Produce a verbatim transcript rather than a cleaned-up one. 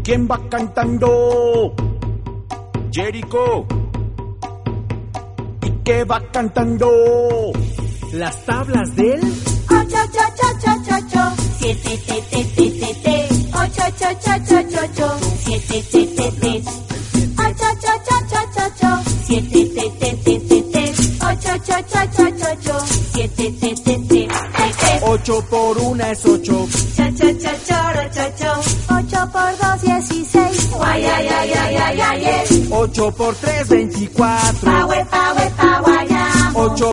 ¿Quién va cantando? Jericho. ¿Y qué va cantando? Las tablas del ocho, ocho, ocho, ocho, ocho, siete, te, te, te, te, te, ocho, ocho, ocho, ocho, ocho, siete, te, te, te, ocho, ocho, ocho, ocho, ocho, siete, te, te, te, te, te, ocho, ocho, ocho, ocho, ocho, siete, te, te, te, te, te. ocho por una es ocho. Cha, cha, cha, choro, cho, cho. ocho por dos, dieciséis. Guay, ay, ay, ay, ay, ay, ay. ocho por tres, veinticuatro. Pa, we, pa, we, pa, guayamo. ocho